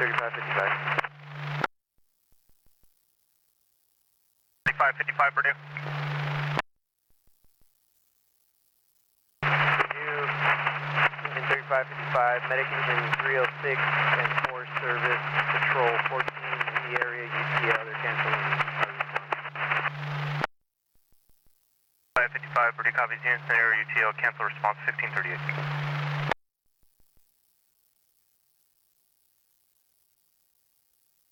3555. 5555 Purdue. Engine 3555, medic engine 306 and 4 service, patrol 14 in the area, UTL, they're canceling our response. 555 Purdue copies, units in area UTL, cancel response 1538.